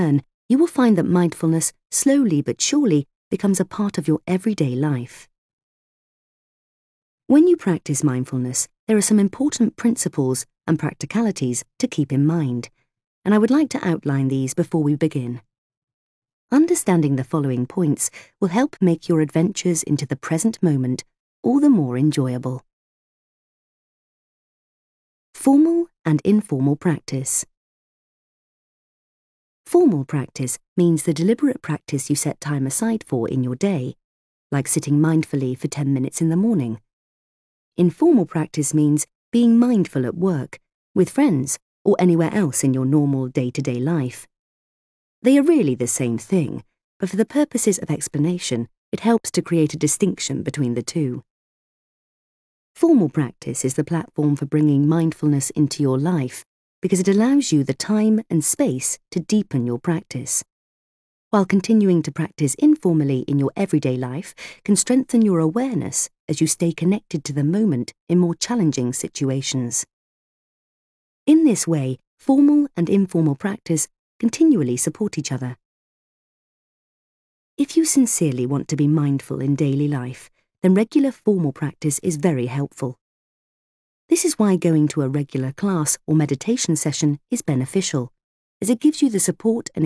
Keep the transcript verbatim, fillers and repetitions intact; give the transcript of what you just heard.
learn, you will find that mindfulness, slowly but surely, becomes a part of your everyday life. When you practice mindfulness, there are some important principles and practicalities to keep in mind, and I would like to outline these before we begin. Understanding the following points will help make your adventures into the present moment all the more enjoyable. Formal and informal practice. Formal practice means the deliberate practice you set time aside for in your day, like sitting mindfully for ten minutes in the morning. Informal practice means being mindful at work, with friends, or anywhere else in your normal day-to-day life. They are really the same thing, but for the purposes of explanation, it helps to create a distinction between the two. Formal practice is the platform for bringing mindfulness into your life because it allows you the time and space to deepen your practice, while continuing to practice informally in your everyday life can strengthen your awareness as you stay connected to the moment in more challenging situations. In this way, formal and informal practice continually support each other. If you sincerely want to be mindful in daily life, then regular formal practice is very helpful. This is why going to a regular class or meditation session is beneficial, as it gives you the support and